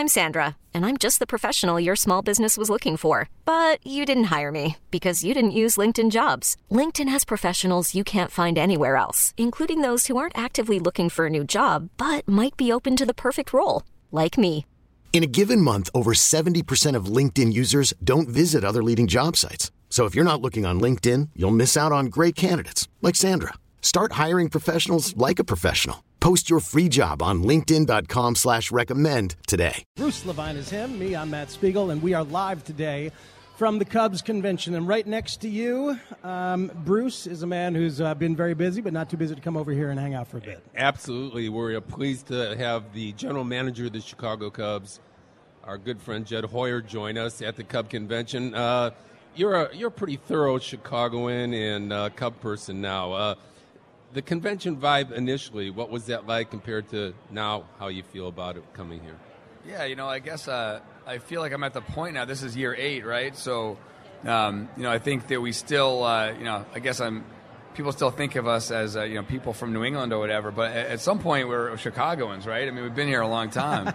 I'm Sandra, and I'm just the professional your small business was looking for. But you didn't hire me because you didn't use LinkedIn Jobs. LinkedIn has professionals you can't find anywhere else, including those who aren't actively looking for a new job, but might be open to the perfect role, like me. In a given month, over 70% of LinkedIn users don't visit other leading job sites. So if you're not looking on LinkedIn, you'll miss out on great candidates like Sandra. Start hiring professionals like a professional. Post your free job on linkedin.com/recommend today. Bruce Levine is him. Me, I'm Matt Spiegel, and we are live today from the Cubs convention. And right next to you, Bruce is a man who's been very busy, but not too busy to come over here and hang out for a bit. Absolutely. We're pleased to have the general manager of the Chicago Cubs, our good friend Jed Hoyer, join us at the Cub convention. You're a pretty thorough Chicagoan and Cub person now. The convention vibe initially, what was that like compared to now, how you feel about it coming here? Yeah, I guess I feel like I'm at the point now. This is year 8, right? So, I think that we still, I guess people still think of us as, people from New England or whatever. But at some point, we're Chicagoans, right? I mean, we've been here a long time.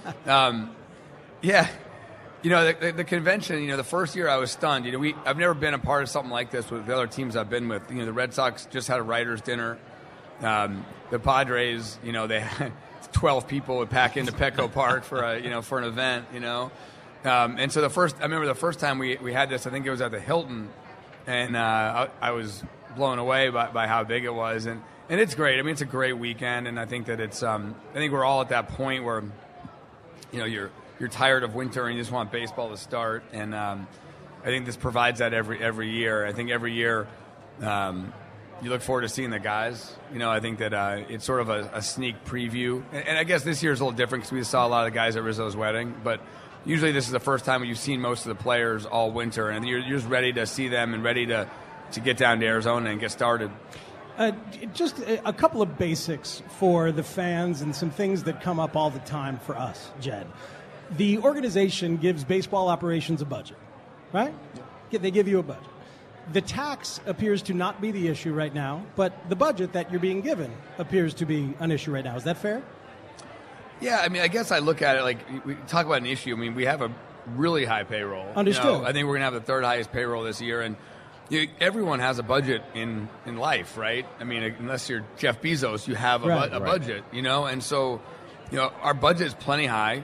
Yeah. The convention, the first year I was stunned. I've never been a part of something like this with the other teams I've been with. The Red Sox just had a writers' dinner. The Padres, they had 12 people would pack into Petco Park for an event, and so I remember the first time we had this, I think it was at the Hilton, and I was blown away by how big it was, and it's great. I mean, it's a great weekend, and I think that it's I think we're all at that point where you're tired of winter and you just want baseball to start, and I think this provides that every year. I think every year you look forward to seeing the guys. I think that it's sort of a sneak preview. And I guess this year is a little different because we saw a lot of the guys at Rizzo's wedding. But usually this is the first time you've seen most of the players all winter. And you're just ready to see them and ready to get down to Arizona and get started. Just a couple of basics for the fans and some things that come up all the time for us, Jed. The organization gives baseball operations a budget, right? Yeah. They give you a budget. The tax appears to not be the issue right now, but the budget that you're being given appears to be an issue right now. Is that fair? Yeah, I mean, I guess I look at it like we talk about an issue. I mean, we have a really high payroll. Understood. I think we're going to have the third highest payroll this year, and everyone has a budget in life, right? I mean, unless you're Jeff Bezos, you have a budget, and so, our budget is plenty high.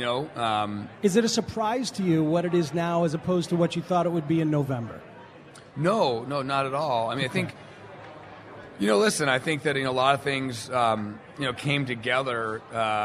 Is it a surprise to you what it is now as opposed to what you thought it would be in November? No, not at all. I mean, I think, listen, I think that a lot of things, came together,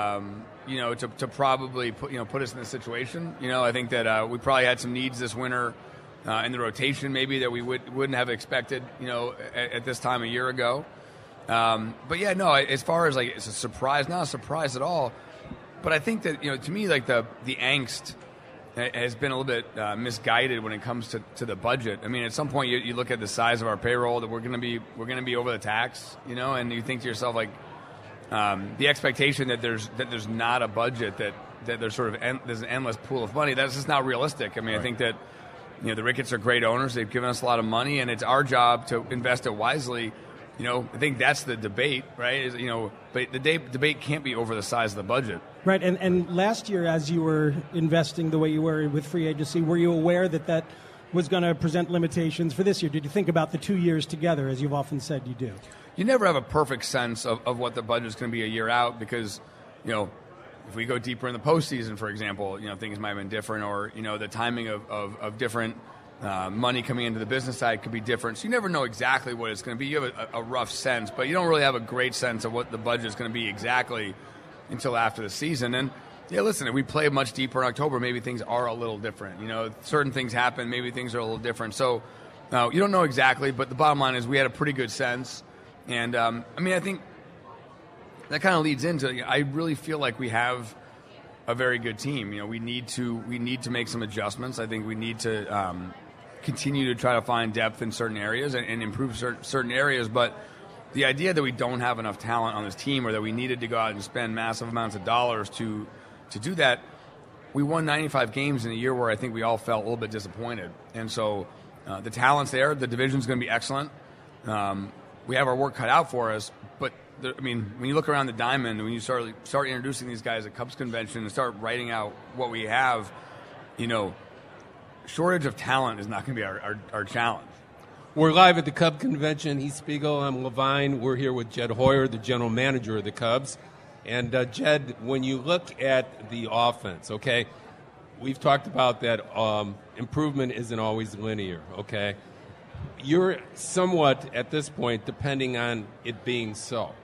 to probably put us in this situation. I think that we probably had some needs this winter in the rotation maybe that we wouldn't have expected, at this time a year ago. But yeah, no, as far as it's a surprise, not a surprise at all. But I think that, to me, the angst has been a little bit misguided when it comes to the budget. I mean, at some point you look at the size of our payroll that we're going to be over the tax, and you think to yourself the expectation that there's not a budget, that there's sort of there's an endless pool of money. That's just not realistic. I mean, right. I think that the Ricketts are great owners. They've given us a lot of money, and it's our job to invest it wisely. I think that's the debate, right? But the debate can't be over the size of the budget. Right, and last year, as you were investing the way you were with free agency, were you aware that was going to present limitations for this year? Did you think about the 2 years together, as you've often said you do? You never have a perfect sense of what the budget is going to be a year out because, if we go deeper in the postseason, for example, things might have been different, or, the timing of different money coming into the business side could be different. So you never know exactly what it's going to be. You have a rough sense, but you don't really have a great sense of what the budget is going to be exactly until after the season. And yeah, listen, if we play much deeper in October, maybe things are a little different. Certain things happen, maybe things are a little different. So you don't know exactly, but the bottom line is we had a pretty good sense. And I think that kind of leads into, I really feel like we have a very good team. We need to make some adjustments. I think we need to continue to try to find depth in certain areas and improve certain areas, but the idea that we don't have enough talent on this team, or that we needed to go out and spend massive amounts of dollars to do that, we won 95 games in a year where I think we all felt a little bit disappointed. And so the talent's there. The division's going to be excellent. We have our work cut out for us, but I mean, when you look around the diamond, when you start introducing these guys at Cubs convention and start writing out what we have, shortage of talent is not going to be our challenge. We're live at the Cub convention. He's Spiegel. I'm Levine. We're here with Jed Hoyer, the general manager of the Cubs. And Jed, when you look at the offense, okay, we've talked about that improvement isn't always linear, okay? You're somewhat, at this point, depending on it being so.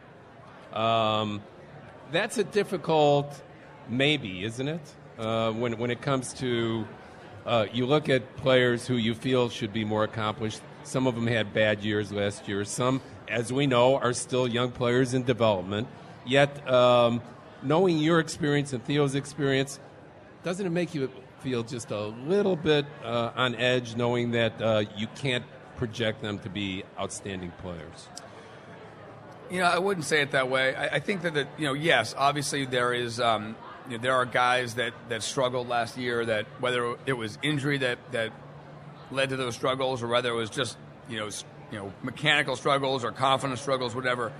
That's a difficult maybe, isn't it? When it comes to you look at players who you feel should be more accomplished. Some of them had bad years last year. Some, as we know, are still young players in development. Yet, knowing your experience and Theo's experience, doesn't it make you feel just a little bit on edge knowing that you can't project them to be outstanding players? I wouldn't say it that way. I think that yes, obviously there is there are guys that struggled last year, that whether it was injury that led to those struggles, or whether it was just mechanical struggles or confidence struggles, whatever.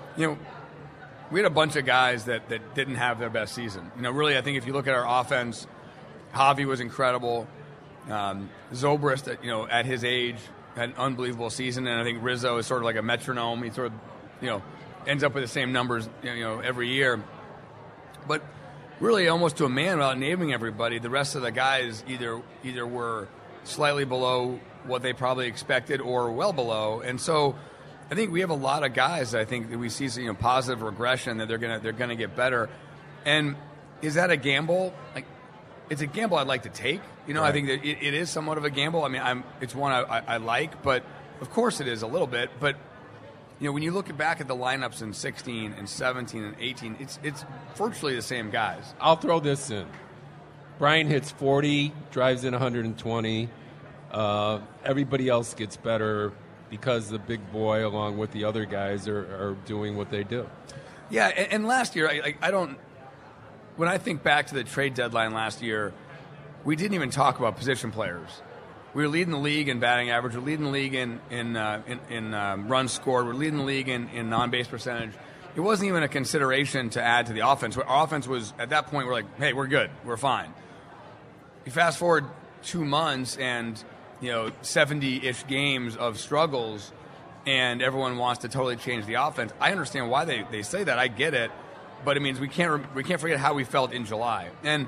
We had a bunch of guys that didn't have their best season. Really, I think if you look at our offense, Javi was incredible. Zobrist, at his age, had an unbelievable season, and I think Rizzo is sort of like a metronome. He sort of, ends up with the same numbers, every year. But really, almost to a man, without naming everybody, the rest of the guys either were slightly below what they probably expected or well below. And so I think we have a lot of guys that I think that we see positive regression, that they're gonna get better. And is that a gamble? Like, it's a gamble I'd like to take. Right. I think that it is somewhat of a gamble. I mean, it's one I like, but of course it is a little bit. But when you look back at the lineups in 16 and 17 and 18, it's virtually the same guys. I'll throw this in. Brian hits 40, drives in 120. Everybody else gets better because the big boy, along with the other guys, are doing what they do. Yeah, and last year, I don't. When I think back to the trade deadline last year, we didn't even talk about position players. We were leading the league in batting average. We're leading the league in runs scored. We're leading the league in non-base percentage. It wasn't even a consideration to add to the offense. Our offense was, at that point, we're like, hey, we're good. We're fine. You fast forward 2 months and 70-ish games of struggles, and everyone wants to totally change the offense. I understand why they say that. I get it, but it means we can't forget how we felt in July. And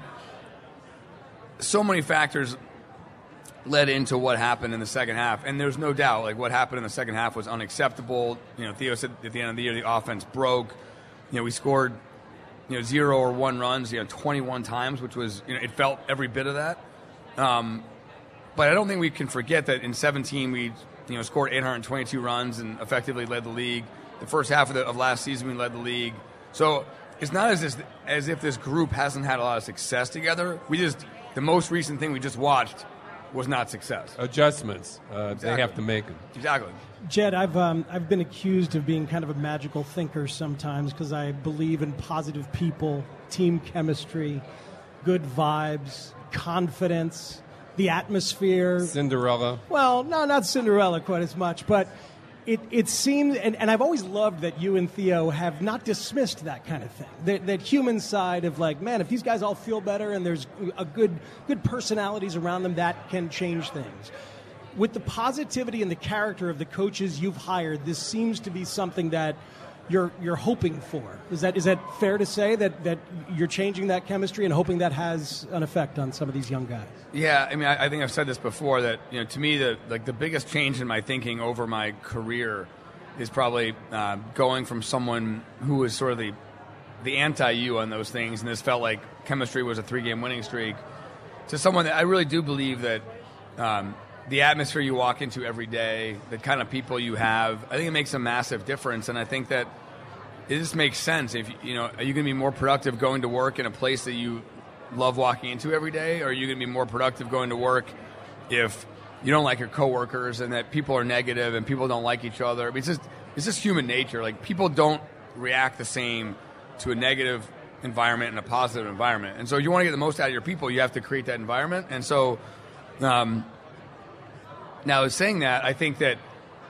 so many factors led into what happened in the second half, and there's no doubt, like, what happened in the second half was unacceptable. Theo said at the end of the year the offense broke. We scored 0 or 1 runs 21 times, which was it felt every bit of that. But I don't think we can forget that in 17 we scored 822 runs and effectively led the league. The first half of last season we led the league. So it's not as if this group hasn't had a lot of success together. The most recent thing we just watched was not success. Adjustments. Exactly. They have to make them. Exactly. Jed, I've been accused of being kind of a magical thinker sometimes because I believe in positive people, team chemistry, good vibes, confidence, the atmosphere. Cinderella. Well, no, not Cinderella quite as much, but it seems, and I've always loved that you and Theo have not dismissed that kind of thing. That human side of, like, man, if these guys all feel better and there's a good personalities around them, that can change things. With the positivity and the character of the coaches you've hired, this seems to be something that you're hoping for. Is that fair to say that you're changing that chemistry and hoping that has an effect on some of these young guys? Yeah, I mean, I think I've said this before, that to me the biggest change in my thinking over my career is probably going from someone who was sort of the anti-you on those things, and this felt like chemistry was a 3-game winning streak, to someone that I really do believe that the atmosphere you walk into every day, the kind of people you have, I think it makes a massive difference. And I think that it just makes sense. If are you going to be more productive going to work in a place that you love walking into every day, or are you going to be more productive going to work if you don't like your coworkers and that people are negative and people don't like each other? I mean, it's just human nature. Like, people don't react the same to a negative environment and a positive environment. And so you want to get the most out of your people, you have to create that environment. And so now, saying that, I think that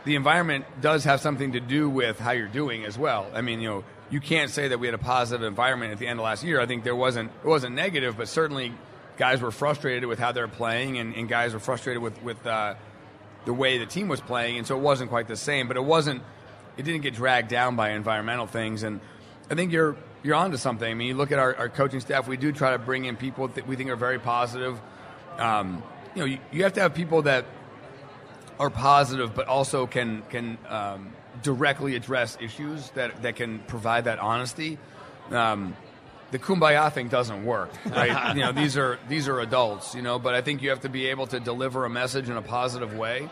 the environment does have something to do with how you're doing as well. I mean, you can't say that we had a positive environment at the end of last year. I think it wasn't negative, but certainly guys were frustrated with how they're playing, and guys were frustrated with the way the team was playing, and so it wasn't quite the same. But it didn't get dragged down by environmental things, and I think you're onto something. I mean, you look at our coaching staff. We do try to bring in people that we think are very positive. You have to have people that are positive, but also can directly address issues that can provide that honesty. The kumbaya thing doesn't work, right? These are adults, but I think you have to be able to deliver a message in a positive way.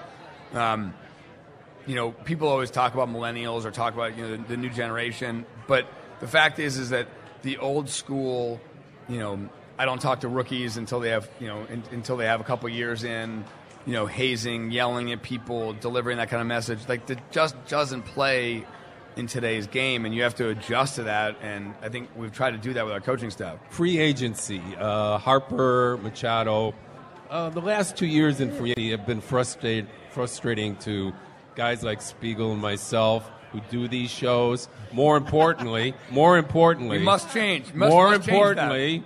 People always talk about millennials or talk about the new generation, but the fact is that the old school, I don't talk to rookies until they have a couple years in, hazing, yelling at people, delivering that kind of message. Like, that just doesn't play in today's game, and you have to adjust to that, and I think we've tried to do that with our coaching staff. Free agency, Harper, Machado. The last 2 years in free agency have been frustrating to guys like Spiegel and myself who do these shows. More importantly, we must change. More importantly,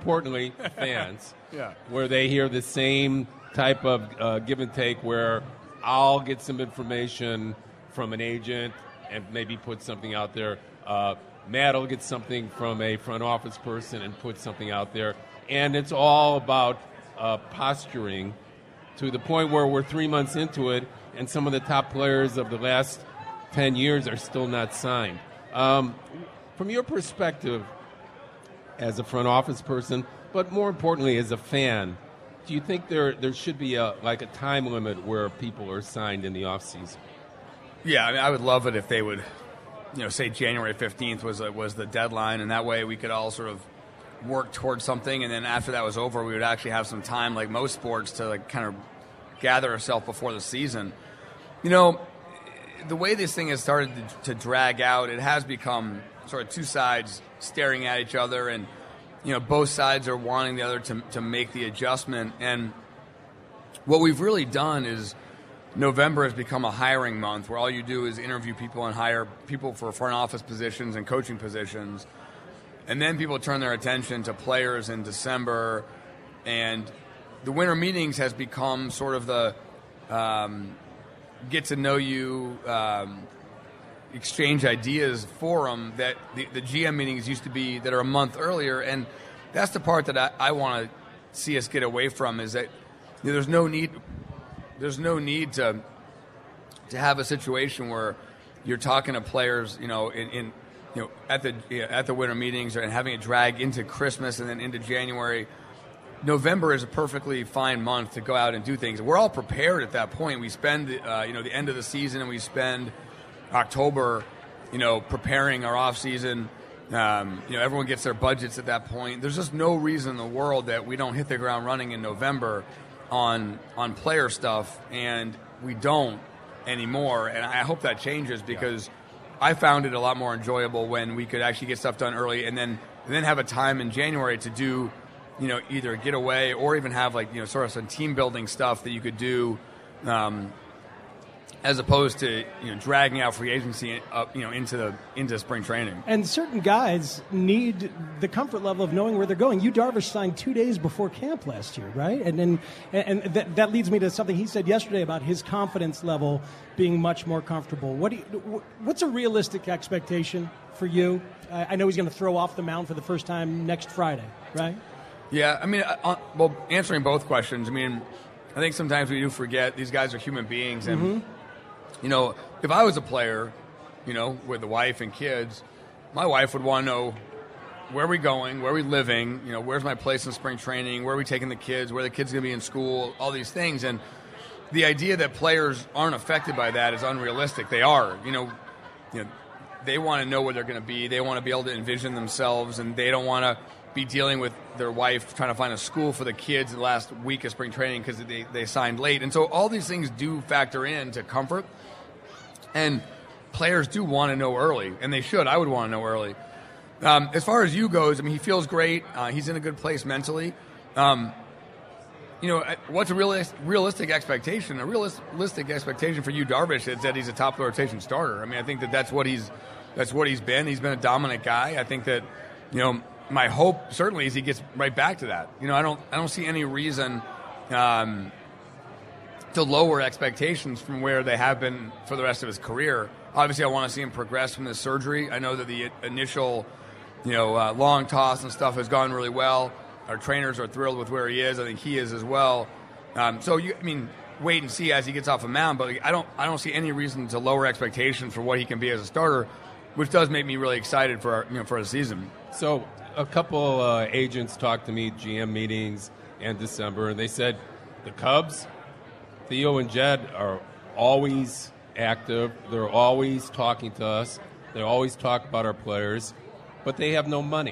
fans, yeah, where they hear the same type of give and take, where I'll get some information from an agent and maybe put something out there. Matt will get something from a front office person and put something out there. And it's all about posturing to the point where we're 3 months into it, and some of the top players of the last 10 years are still not signed. From your perspective as a front office person, but more importantly as a fan, do you think there should be a time limit where people are signed in the offseason? Yeah, I mean, I would love it if they would, say January 15th was the deadline, and that way we could all sort of work towards something, and then after that was over, we would actually have some time, like most sports, to kind of gather ourselves before the season. The way this thing has started to drag out, it has become sort of two sides staring at each other, and both sides are wanting the other to make the adjustment. And what we've really done is November has become a hiring month where all you do is interview people and hire people for front office positions and coaching positions. And then people turn their attention to players in December. And the winter meetings has become sort of the get to know you, exchange ideas forum that the GM meetings used to be, that are a month earlier. And that's the part that I want to see us get away from, is that there's no need to have a situation where you're talking to players, at the winter meetings, and having it drag into Christmas and then into January. November is a perfectly fine month to go out and do things. We're all prepared at that point. We spend the end of the season, and we spend October, preparing our off season. Everyone gets their budgets at that point. There's just no reason in the world that we don't hit the ground running in November on player stuff, and we don't anymore. And I hope that changes, because I found it a lot more enjoyable when we could actually get stuff done early, and then have a time in January to do, either get away or even have sort of some team building stuff that you could do, as opposed to dragging out free agency up into spring training. And certain guys need the comfort level of knowing where they're going. Yu Darvish signed 2 days before camp last year, right? And that leads me to something he said yesterday about his confidence level being much more comfortable. What's a realistic expectation for you? I know he's going to throw off the mound for the first time next Friday, right? Yeah, I mean, answering both questions, I mean, I think sometimes we do forget these guys are human beings, and if I was a player, with a wife and kids, my wife would want to know, where are we going, where are we living, where's my place in spring training, where are we taking the kids, where are the kids going to be in school, all these things. And the idea that players aren't affected by that is unrealistic. They are. They want to know where they're going to be. They want to be able to envision themselves, and they don't want to be dealing with their wife trying to find a school for the kids the last week of spring training because they signed late. And so all these things do factor into comfort. And players do want to know early, and they should. I would want to know early. As far as Yu goes, I mean, he feels great. He's in a good place mentally. what's a realistic expectation? A realistic expectation for Yu Darvish is that he's a top of the rotation starter. I mean, I think that's what he's been. He's been a dominant guy. I think that, my hope certainly is he gets right back to that. I don't see any reason to lower expectations from where they have been for the rest of his career. Obviously, I want to see him progress from this surgery. I know that the initial, long toss and stuff has gone really well. Our trainers are thrilled with where he is. I think he is as well. Wait and see as he gets off the mound. But I don't see any reason to lower expectations for what he can be as a starter, which does make me really excited for the season. So a couple agents talked to me at GM meetings in December, and they said the Cubs, Theo and Jed, are always active. They're always talking to us. They always talk about our players, but they have no money.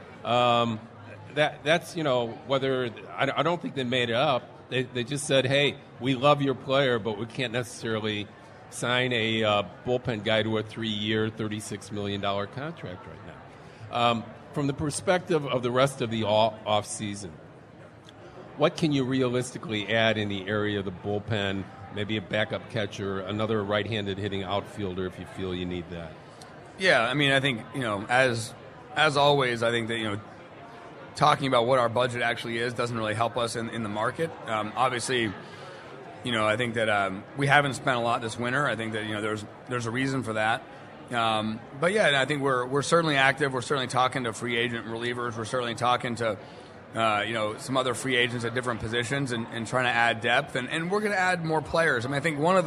That's whether I don't think they made it up. They just said, hey, we love your player, but we can't necessarily sign a bullpen guy to a 3-year, $36 million contract right now. From the perspective of the rest of the off season, what can you realistically add in the area of the bullpen? Maybe a backup catcher, another right-handed hitting outfielder if you feel you need that. Yeah, I think as always, I think that talking about what our budget actually is doesn't really help us in the market. Obviously, I think that we haven't spent a lot this winter. I think that there's a reason for that. But yeah, I think we're certainly active. We're certainly talking to free agent relievers. We're certainly talking to some other free agents at different positions and trying to add depth. And we're going to add more players. I think one of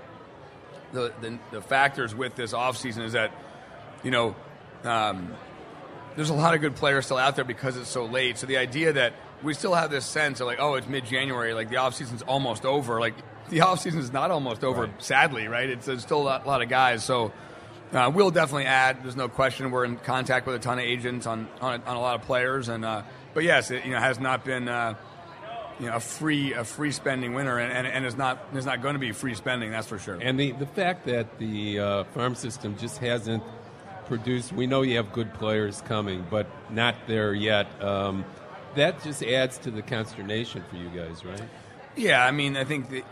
the factors with this offseason is that there's a lot of good players still out there because it's so late. So the idea that we still have this sense of it's mid-January, the offseason's almost over. The offseason is not almost over, right. Sadly, right? There's still a lot of guys. So we'll definitely add. There's no question. We're in contact with a ton of agents on a lot of players. But yes, it has not been a free spending winter, and it's not going to be free spending. That's for sure. And the fact that the farm system just hasn't produced. We know you have good players coming, but not there yet. That just adds to the consternation for you guys, right? Yeah, I think that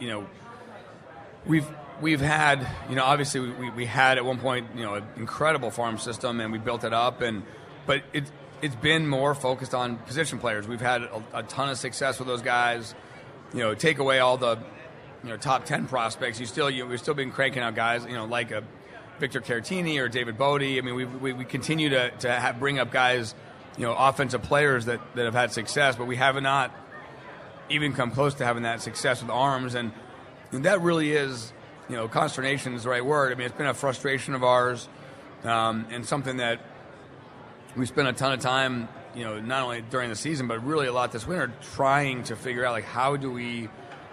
we've had obviously we had at one point an incredible farm system, and we built it up, but it's been more focused on position players. We've had a ton of success with those guys. Take away all the top 10 prospects, we've still been cranking out guys like a Victor Caratini or David Bodie. We continue to bring up guys, offensive players that have had success, but we have not even come close to having that success with arms, and that really is, consternation is the right word. It's been a frustration of ours, and something that we spent a ton of time, not only during the season, but really a lot this winter trying to figure out, how do we,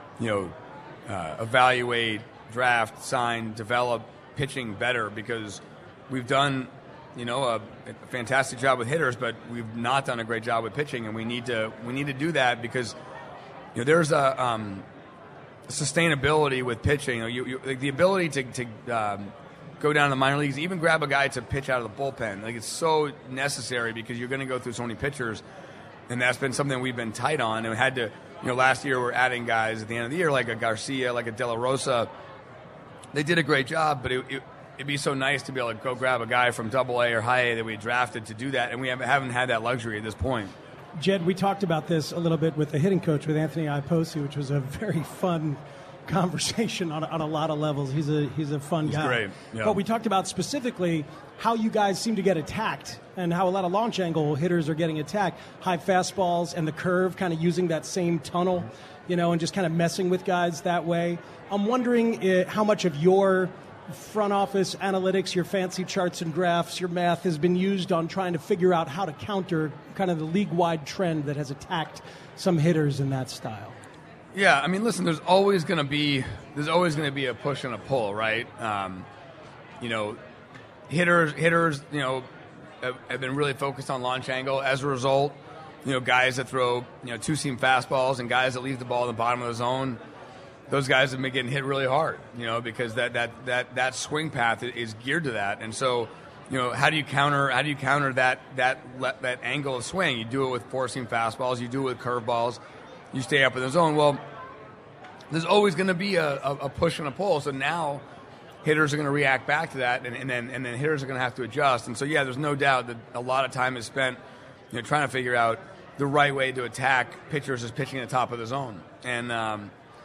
evaluate, draft, sign, develop pitching better, because we've done a fantastic job with hitters, but we've not done a great job with pitching, and we need to do that, because there's a sustainability with pitching. The ability to go down to the minor leagues, even grab a guy to pitch out of the bullpen, it's so necessary, because you're going to go through so many pitchers, and that's been something we've been tight on, and we had to. Last year we're adding guys at the end of the year like a Garcia, like a De La Rosa. They did a great job, but it'd be so nice to be able to go grab a guy from Double-A or High-A that we drafted to do that, and we haven't had that luxury at this point. Jed, we talked about this a little bit with the hitting coach, with Anthony Iposi, which was a very fun conversation on a lot of levels. He's a fun guy. He's great. Yeah. But we talked about specifically how you guys seem to get attacked and how a lot of launch angle hitters are getting attacked. High fastballs and the curve, kind of using that same tunnel, and just kind of messing with guys that way. I'm wondering how much of your front office analytics, your fancy charts and graphs, your math has been used on trying to figure out how to counter kind of the league-wide trend that has attacked some hitters in that style. Yeah, listen, there's always going to be a push and a pull, right? Hitters, have been really focused on launch angle. As a result, guys that throw, two-seam fastballs and guys that leave the ball in the bottom of the zone, those guys have been getting hit really hard, because that swing path is geared to that. And so, how do you counter that angle of swing? You do it with four-seam fastballs. You do it with curveballs. you stay up in the zone. Well, there's always going to be a push and a pull. So now hitters are going to react back to that, and then hitters are going to have to adjust. And so, yeah, there's no doubt that a lot of time is spent trying to figure out the right way to attack pitchers is pitching at the top of the zone. And, I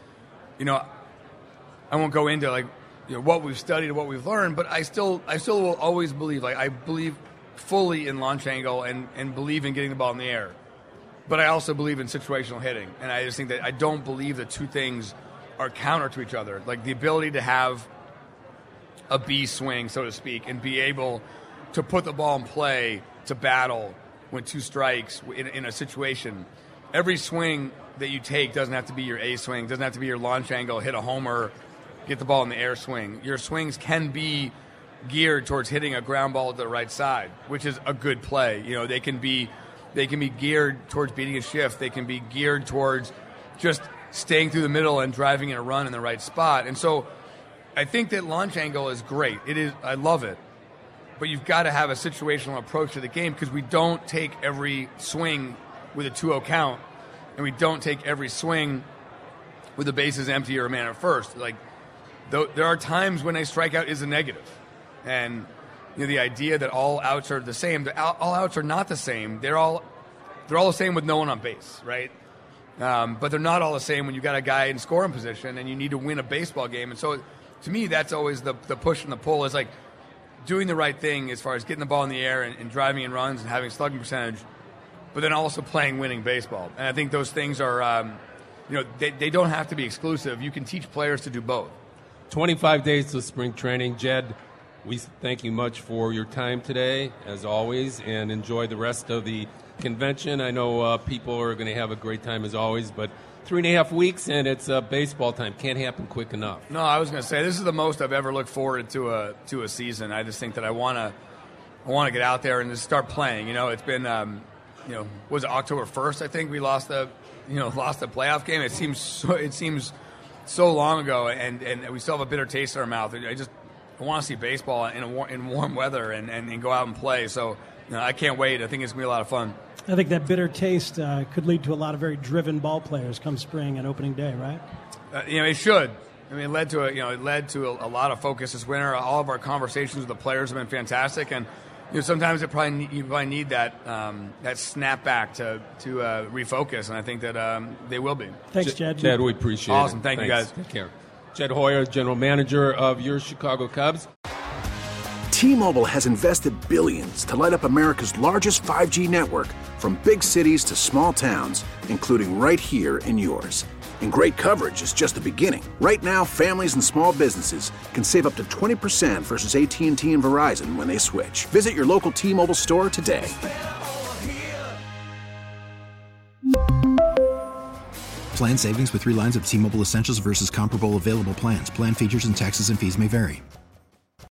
won't go into, what we've studied and what we've learned, but I still will always believe, I believe fully in launch angle and believe in getting the ball in the air. But I also believe in situational hitting. And I just think that I don't believe the two things are counter to each other. Like the ability to have a B swing, so to speak, and be able to put the ball in play to battle when 2 strikes in a situation. Every swing that you take doesn't have to be your A swing, doesn't have to be your launch angle, hit a homer, get the ball in the air swing. Your swings can be geared towards hitting a ground ball to the right side, which is a good play. They can be geared towards beating a shift. They can be geared towards just staying through the middle and driving in a run in the right spot. And so I think that launch angle is great. It is. I love it. But you've got to have a situational approach to the game because we don't take every swing with a 2-0 count, and we don't take every swing with the bases empty or a man at first. There are times when a strikeout is a negative. And the idea that all outs are the same, all outs are not the same. They're all the same with no one on base, right? But they're not all the same when you got a guy in scoring position and you need to win a baseball game. And so to me, that's always the push and the pull is doing the right thing as far as getting the ball in the air and driving in runs and having slugging percentage, but then also playing winning baseball. And I think those things are, they don't have to be exclusive. You can teach players to do both. 25 days to spring training. Jed, we thank you much for your time today, as always, and enjoy the rest of the convention. I know people are going to have a great time, as always, but 3.5 weeks, and it's baseball time. Can't happen quick enough. No, I was going to say, this is the most I've ever looked forward to a season. I just think that I want to get out there and just start playing. It's been, was it October 1st, I think, we lost the playoff game. It seems so long ago, and we still have a bitter taste in our mouth. I want to see baseball in warm weather and go out and play. So I can't wait. I think it's going to be a lot of fun. I think that bitter taste could lead to a lot of very driven ball players come spring and opening day, right? It should. I mean, it led to a lot of focus this winter. All of our conversations with the players have been fantastic, and sometimes you probably need that snapback to refocus, and I think that they will be. Thanks, Jed. Jed, we appreciate it. Awesome. Thank you, guys. Take care. Jed Hoyer, general manager of your Chicago Cubs. T-Mobile has invested billions to light up America's largest 5G network, from big cities to small towns, including right here in yours. And great coverage is just the beginning. Right now, families and small businesses can save up to 20% versus AT&T and Verizon when they switch. Visit your local T-Mobile store today. Plan savings with 3 lines of T-Mobile Essentials versus comparable available plans. Plan features and taxes and fees may vary.